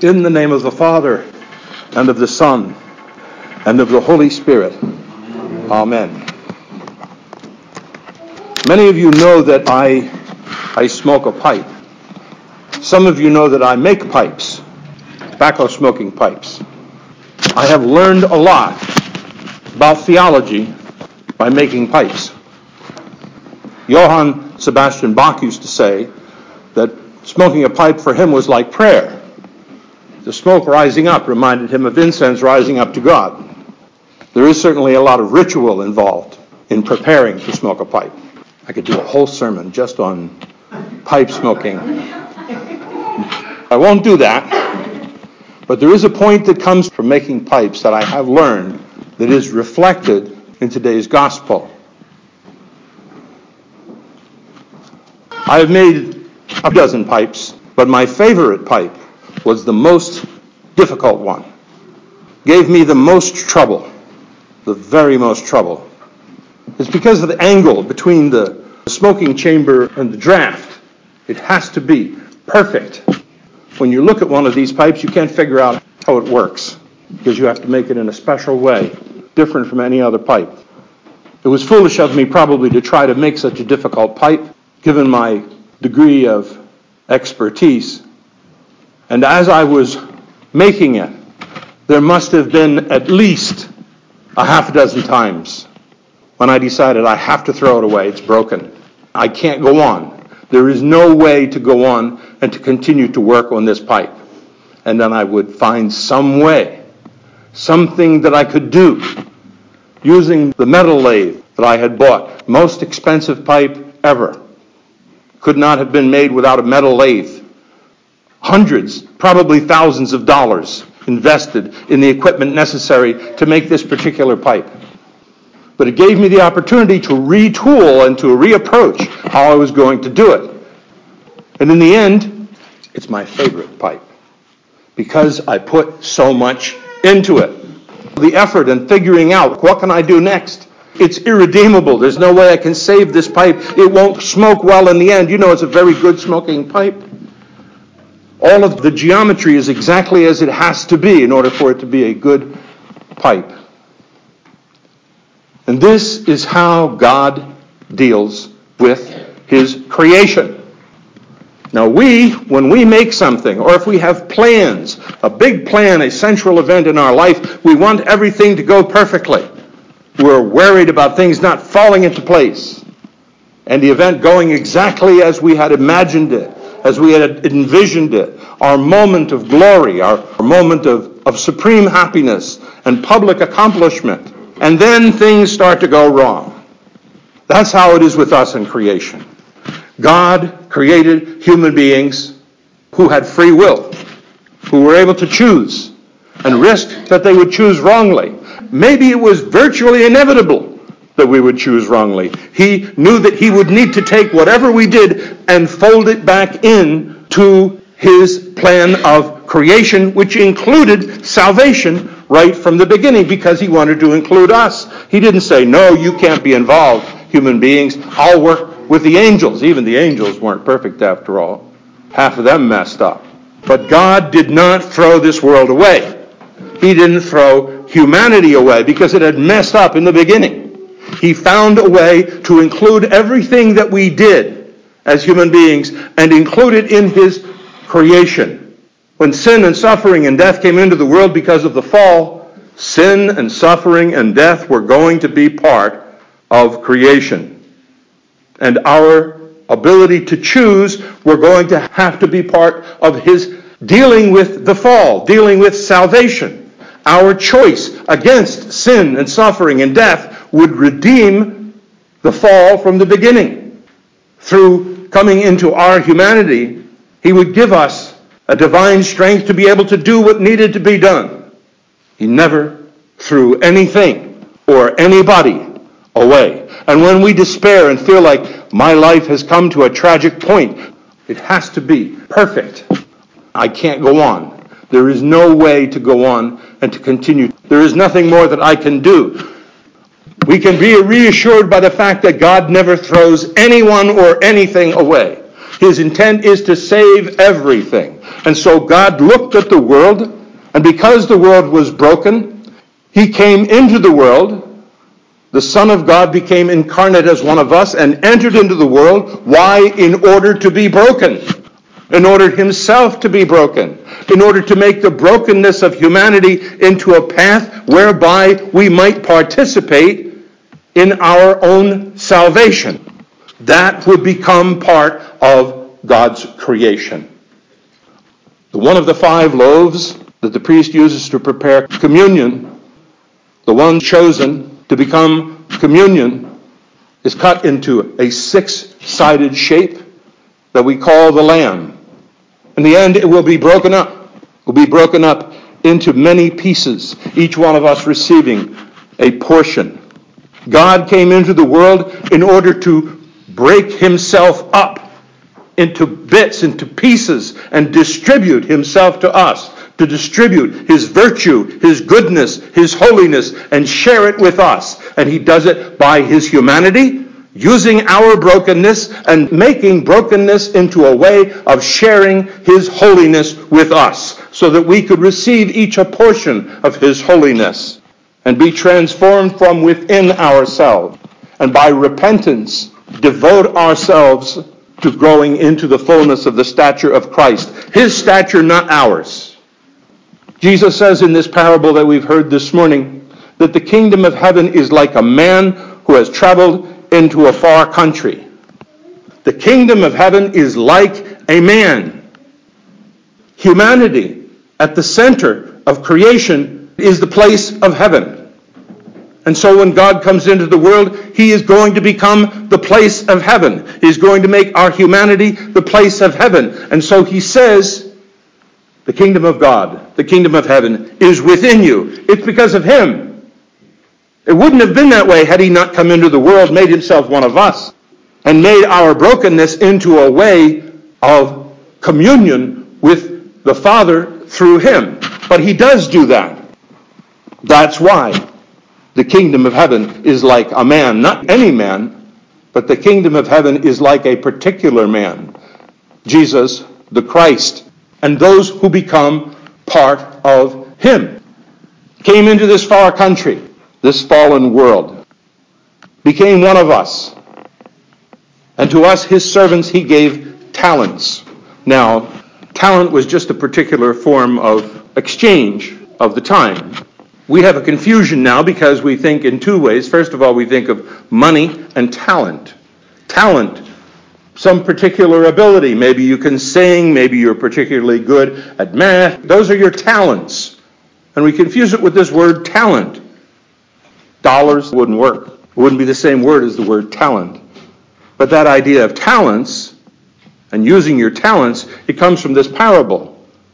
In the name of the Father, and of the Son, and of the Holy Spirit. Amen. Many of you know that I smoke a pipe. Some of you know that I make pipes, tobacco smoking pipes. I have learned a lot about theology by making pipes. Johann Sebastian Bach used to say that smoking a pipe for him was like prayer. The smoke rising up reminded him of incense rising up to God. There is certainly a lot of ritual involved in preparing to smoke a pipe. I could do a whole sermon just on pipe smoking. I won't do that, but there is a point that comes from making pipes that I have learned that is reflected in today's gospel. I have made a dozen pipes, but my favorite pipe was the most difficult one. Gave me the most trouble, the very most trouble. It's because of the angle between the smoking chamber and the draft. It has to be perfect. When you look at one of these pipes, you can't figure out how it works because you have to make it in a special way, different from any other pipe. It was foolish of me probably to try to make such a difficult pipe, given my degree of expertise. And as I was making it, there must have been at least a half a dozen times when I decided I have to throw it away. It's broken. I can't go on. There is no way to go on and to continue to work on this pipe. And then I would find some way, something that I could do, using the metal lathe that I had bought. Most expensive pipe ever. Could not have been made without a metal lathe. Hundreds, probably thousands of dollars invested in the equipment necessary to make this particular pipe. But it gave me the opportunity to retool and to reapproach how I was going to do it. And in the end, it's my favorite pipe because I put so much into it. The effort in figuring out what can I do next. It's irredeemable. There's no way I can save this pipe. It won't smoke well in the end. You know it's a very good smoking pipe. All of the geometry is exactly as it has to be in order for it to be a good pipe. And this is how God deals with his creation. Now when we make something, or if we have plans, a big plan, a central event in our life, we want everything to go perfectly. We're worried about things not falling into place and the event going exactly as we had imagined it, as we had envisioned it, our moment of glory, our moment of supreme happiness and public accomplishment. And then things start to go wrong. That's how it is with us in creation. God created human beings who had free will, who were able to choose and risk that they would choose wrongly. Maybe it was virtually inevitable that we would choose wrongly. He knew that he would need to take whatever we did and fold it back in to his plan of creation, which included salvation right from the beginning because he wanted to include us. He didn't say, no, you can't be involved, human beings. I'll work with the angels. Even the angels weren't perfect after all. Half of them messed up. But God did not throw this world away. He didn't throw humanity away because it had messed up in the beginning. He found a way to include everything that we did as human beings and include it in his creation. When sin and suffering and death came into the world because of the fall, sin and suffering and death were going to be part of creation. And our ability to choose were going to have to be part of his dealing with the fall, dealing with salvation. Our choice against sin and suffering and death would redeem the fall from the beginning. Through coming into our humanity, he would give us a divine strength to be able to do what needed to be done. He never threw anything or anybody away. And when we despair and feel like my life has come to a tragic point, it has to be perfect. I can't go on. There is no way to go on and to continue. There is nothing more that I can do. We can be reassured by the fact that God never throws anyone or anything away. His intent is to save everything. And so God looked at the world, and because the world was broken, he came into the world. The Son of God became incarnate as one of us and entered into the world. Why? In order to be broken. In order himself to be broken. In order to make the brokenness of humanity into a path whereby we might participate in our own salvation. That would become part of God's creation. One of the 5 loaves that the priest uses to prepare communion, the one chosen to become communion, is cut into a 6-sided shape that we call the lamb. In the end, it will be broken up. It will be broken up into many pieces, each one of us receiving a portion. God came into the world in order to break himself up into bits, into pieces, and distribute himself to us, to distribute his virtue, his goodness, his holiness, and share it with us. And he does it by his humanity, using our brokenness and making brokenness into a way of sharing his holiness with us, so that we could receive each a portion of his holiness and be transformed from within ourselves, and by repentance devote ourselves to growing into the fullness of the stature of Christ. His stature, not ours. Jesus says in this parable that we've heard this morning that the kingdom of heaven is like a man who has traveled into a far country. The kingdom of heaven is like a man. Humanity at the center of creation is the place of heaven. And so when God comes into the world, he is going to become the place of heaven. He's going to make our humanity the place of heaven. And so he says, the kingdom of God, the kingdom of heaven, is within you. It's because of him. It wouldn't have been that way had he not come into the world, made himself one of us, and made our brokenness into a way of communion with the Father through him. But he does do that. That's why the kingdom of heaven is like a man, not any man, but the kingdom of heaven is like a particular man, Jesus the Christ, and those who become part of him. Came into this far country, this fallen world, became one of us, and to us, his servants, he gave talents. Now, talent was just a particular form of exchange of the time. We have a confusion now because we think in 2 ways. First of all, we think of money and talent. Talent, some particular ability. Maybe you can sing, maybe you're particularly good at math. Those are your talents. And we confuse it with this word talent. Dollars wouldn't work. It wouldn't be the same word as the word talent. But that idea of talents and using your talents, it comes from this parable.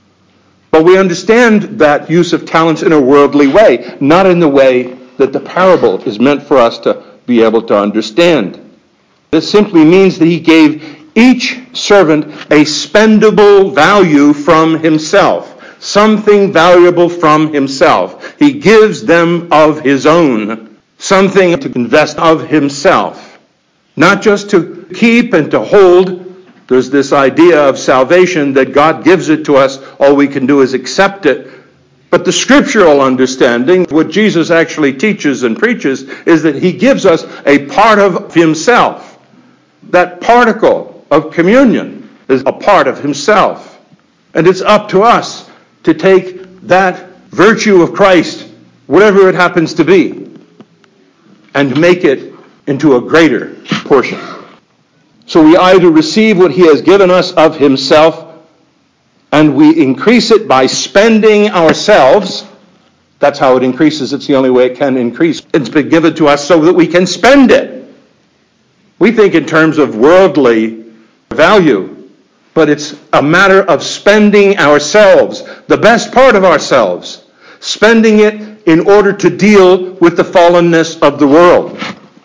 But we understand that use of talents in a worldly way, not in the way that the parable is meant for us to be able to understand. This simply means that he gave each servant a spendable value from himself, something valuable from himself. He gives them of his own, something to invest of himself, not just to keep and to hold. There's this idea of salvation that God gives it to us. All we can do is accept it. But the scriptural understanding, what Jesus actually teaches and preaches, is that he gives us a part of himself. That particle of communion is a part of himself. And it's up to us to take that virtue of Christ, whatever it happens to be, and make it into a greater portion. So we either receive what he has given us of himself, and we increase it by spending ourselves. That's how it increases. It's the only way it can increase. It's been given to us so that we can spend it. We think in terms of worldly value, but it's a matter of spending ourselves, the best part of ourselves, spending it in order to deal with the fallenness of the world,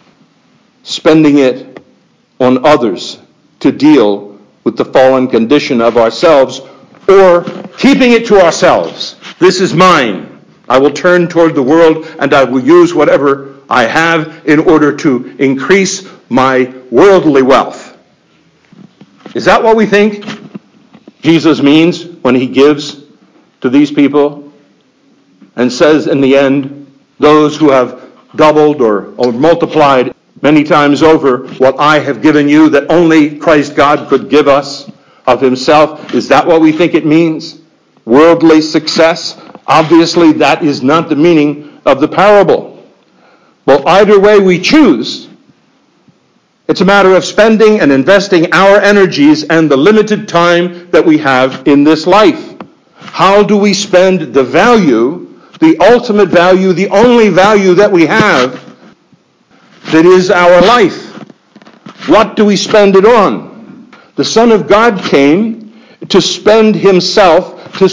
spending it on others to deal with the fallen condition of ourselves, or keeping it to ourselves. This is mine. I will turn toward the world and I will use whatever I have in order to increase my worldly wealth. Is that what we think Jesus means when he gives to these people and says in the end, those who have doubled or multiplied many times over what I have given you, that only Christ God could give us of himself. Is that what we think it means? Worldly success? Obviously, that is not the meaning of the parable. Well, either way we choose, it's a matter of spending and investing our energies and the limited time that we have in this life. How do we spend the value, the ultimate value, the only value that we have, that is our life? What do we spend it on? The Son of God came to spend himself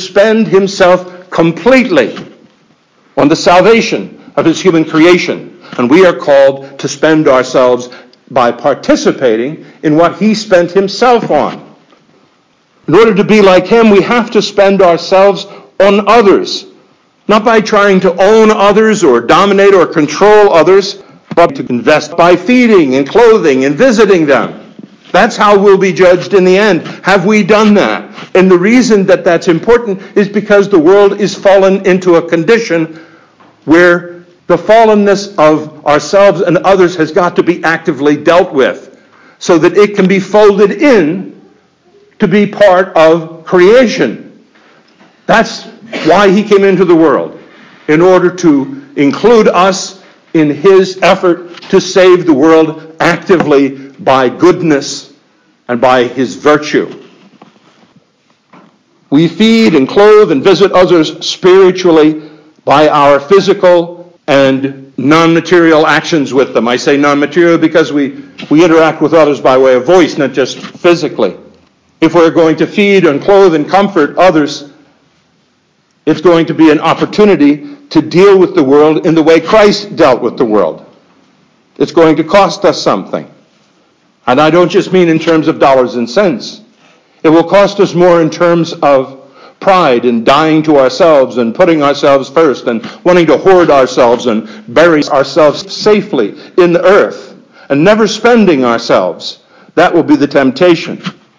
completely on the salvation of his human creation. And we are called to spend ourselves by participating in what he spent himself on. In order to be like him, we have to spend ourselves on others. Not by trying to own others or dominate or control others, but to invest by feeding and clothing and visiting them. That's how we'll be judged in the end. Have we done that? And the reason that that's important is because the world is fallen into a condition where the fallenness of ourselves and others has got to be actively dealt with so that it can be folded in to be part of creation. That's why he came into the world, in order to include us in his effort to save the world actively by goodness and by his virtue. We feed and clothe and visit others spiritually by our physical and non-material actions with them. I say non-material because we interact with others by way of voice, not just physically. If we're going to feed and clothe and comfort others, it's going to be an opportunity to deal with the world in the way Christ dealt with the world. It's going to cost us something. And I don't just mean in terms of dollars and cents. It will cost us more in terms of pride and dying to ourselves and putting ourselves first and wanting to hoard ourselves and bury ourselves safely in the earth and never spending ourselves. That will be the temptation.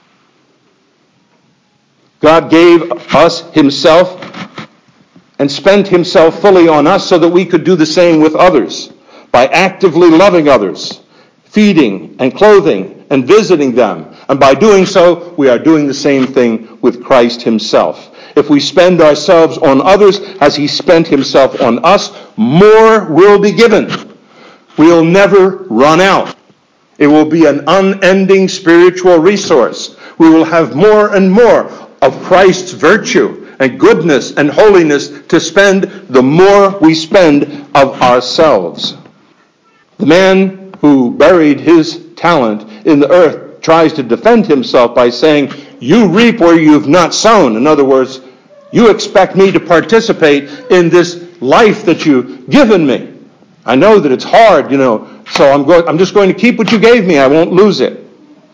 God gave us himself and spent himself fully on us so that we could do the same with others by actively loving others, feeding and clothing and visiting them. And by doing so, we are doing the same thing with Christ himself. If we spend ourselves on others as he spent himself on us, more will be given. We'll never run out. It will be an unending spiritual resource. We will have more and more of Christ's virtue and goodness and holiness to spend the more we spend of ourselves. The man who buried his talent in the earth tries to defend himself by saying, you reap where you've not sown. In other words, you expect me to participate in this life that you've given me. I know that it's hard, so I'm just going to keep what you gave me. I won't lose it.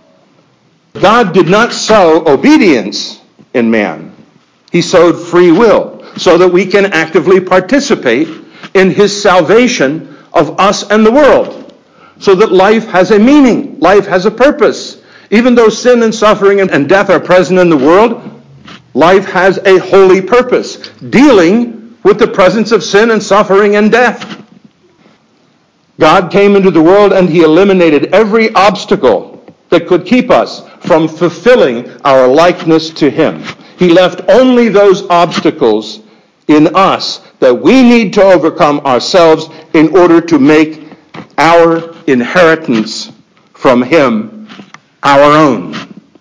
God did not sow obedience in man. He sowed free will so that we can actively participate in his salvation of us and the world, so that life has a meaning, life has a purpose. Even though sin and suffering and death are present in the world, life has a holy purpose, dealing with the presence of sin and suffering and death. God came into the world and he eliminated every obstacle that could keep us from fulfilling our likeness to him. He left only those obstacles in us that we need to overcome ourselves in order to make our inheritance from him our own.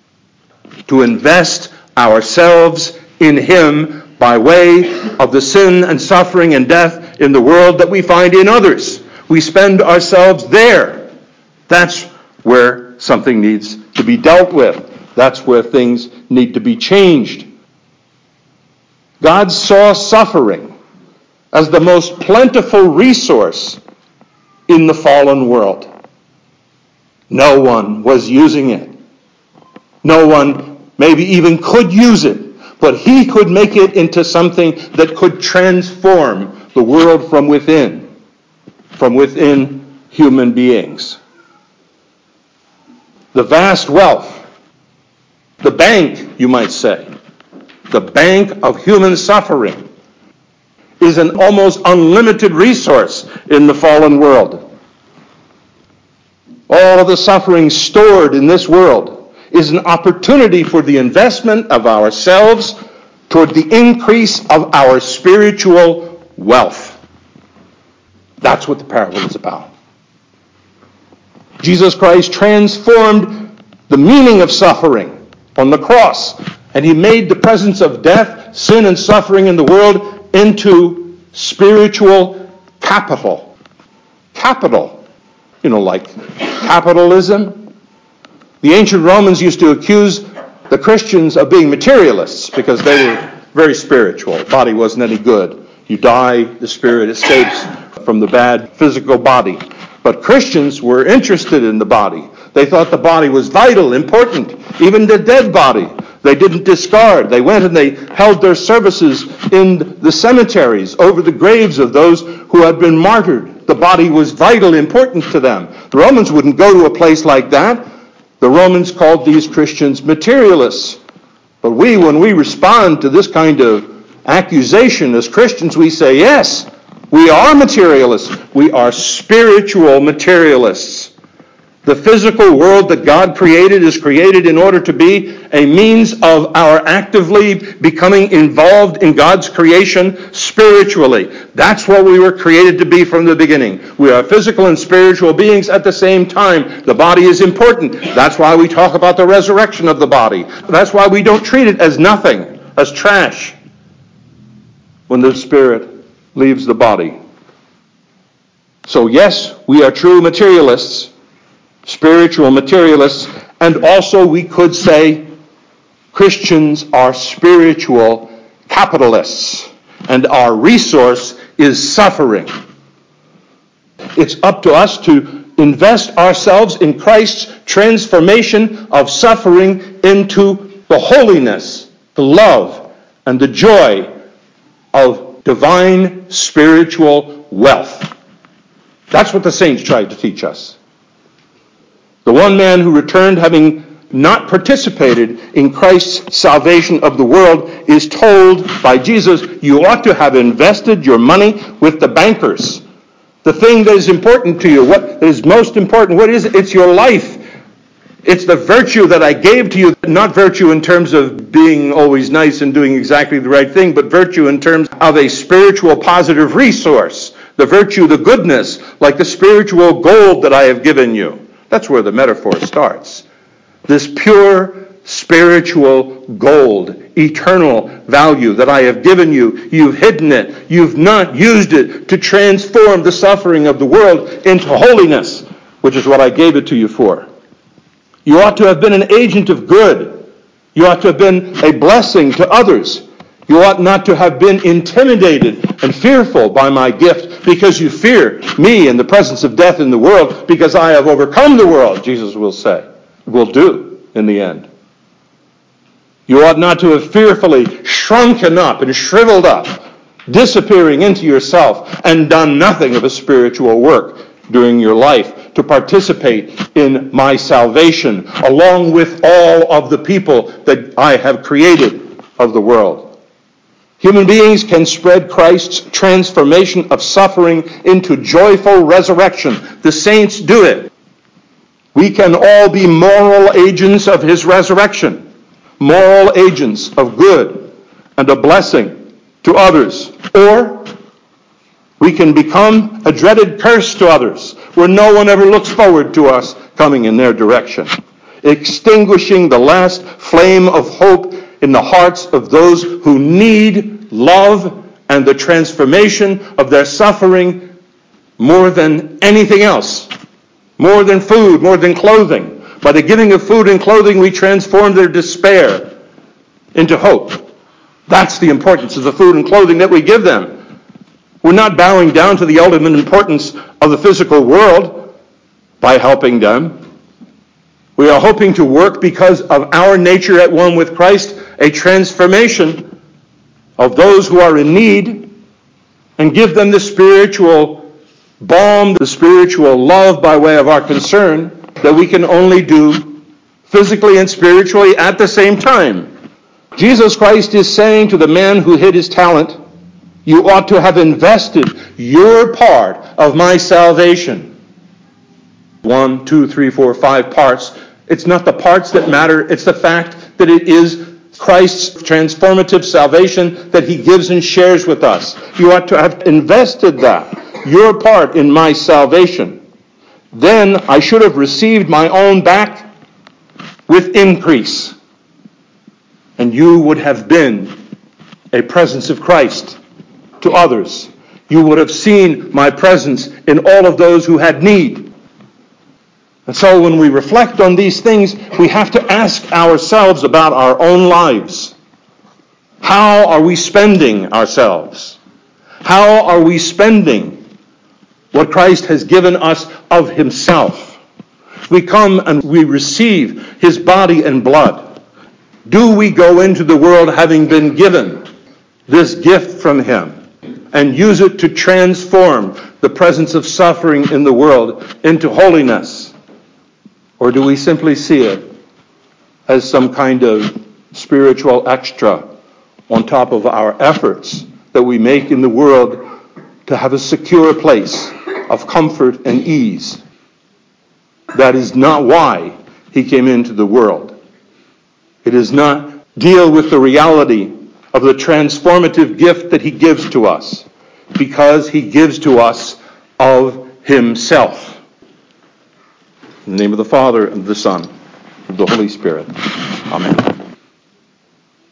To invest ourselves in him by way of the sin and suffering and death in the world that we find in others. We spend ourselves there. That's where something needs to be dealt with. That's where things need to be changed. God saw suffering as the most plentiful resource in the fallen world. No one was using it. No one maybe even could use it, but he could make it into something that could transform the world from within human beings. The vast wealth, the bank, you might say, the bank of human suffering, is an almost unlimited resource in the fallen world. All of the suffering stored in this world is an opportunity for the investment of ourselves toward the increase of our spiritual wealth. That's what the parable is about. Jesus Christ transformed the meaning of suffering on the cross, and he made the presence of death, sin, and suffering in the world into spiritual capital. Capital. Like capitalism. The ancient Romans used to accuse the Christians of being materialists because they were very spiritual. The body wasn't any good. You die, the spirit escapes from the bad physical body. But Christians were interested in the body. They thought the body was vital, important, even the dead body. They didn't discard. They went and they held their services in the cemeteries over the graves of those who had been martyred. The body was vital, important to them. The Romans wouldn't go to a place like that. The Romans called these Christians materialists. But when we respond to this kind of accusation as Christians, we say, yes, we are materialists. We are spiritual materialists. The physical world that God created is created in order to be a means of our actively becoming involved in God's creation spiritually. That's what we were created to be from the beginning. We are physical and spiritual beings at the same time. The body is important. That's why we talk about the resurrection of the body. That's why we don't treat it as nothing, as trash, when the spirit leaves the body. So yes, we are true materialists, spiritual materialists, and also we could say Christians are spiritual capitalists, and our resource is suffering. It's up to us to invest ourselves in Christ's transformation of suffering into the holiness, the love, and the joy of divine spiritual wealth. That's what the saints tried to teach us. The one man who returned, having not participated in Christ's salvation of the world, is told by Jesus, you ought to have invested your money with the bankers. The thing that is important to you, what is most important, what is it? It's your life. It's the virtue that I gave to you, not virtue in terms of being always nice and doing exactly the right thing, but virtue in terms of a spiritual positive resource. The virtue, the goodness, like the spiritual gold that I have given you. That's where the metaphor starts. This pure spiritual gold, eternal value that I have given you. You've hidden it. You've not used it to transform the suffering of the world into holiness, which is what I gave it to you for. You ought to have been an agent of good. You ought to have been a blessing to others. You ought not to have been intimidated and fearful by my gift because you fear me in the presence of death in the world because I have overcome the world, Jesus will say, will do in the end. You ought not to have fearfully shrunken up and shriveled up, disappearing into yourself and done nothing of a spiritual work during your life to participate in my salvation along with all of the people that I have created of the world. Human beings can spread Christ's transformation of suffering into joyful resurrection. The saints do it. We can all be moral agents of his resurrection, moral agents of good and a blessing to others. Or we can become a dreaded curse to others, where no one ever looks forward to us coming in their direction, extinguishing the last flame of hope in the hearts of those who need love and the transformation of their suffering more than anything else, more than food, more than clothing. By the giving of food and clothing, we transform their despair into hope. That's the importance of the food and clothing that we give them. We're not bowing down to the ultimate importance of the physical world by helping them. We are hoping to work because of our nature at one with Christ, a transformation of those who are in need, and give them the spiritual balm, the spiritual love by way of our concern that we can only do physically and spiritually at the same time. Jesus Christ is saying to the man who hid his talent, you ought to have invested your part of my salvation. 1, 2, 3, 4, 5 parts. It's not the parts that matter. It's the fact that it is Christ's transformative salvation that he gives and shares with us. You ought to have invested that, your part in my salvation. Then I should have received my own back with increase. And you would have been a presence of Christ to others. You would have seen my presence in all of those who had need. And so when we reflect on these things, we have to ask ourselves about our own lives. How are we spending ourselves? How are we spending what Christ has given us of himself? We come and we receive his body and blood. Do we go into the world having been given this gift from him and use it to transform the presence of suffering in the world into holiness? Or do we simply see it as some kind of spiritual extra on top of our efforts that we make in the world to have a secure place of comfort and ease? That is not why he came into the world. It does not deal with the reality of the transformative gift that he gives to us, because he gives to us of himself. In the name of the Father, and of the Son, and of the Holy Spirit. Amen.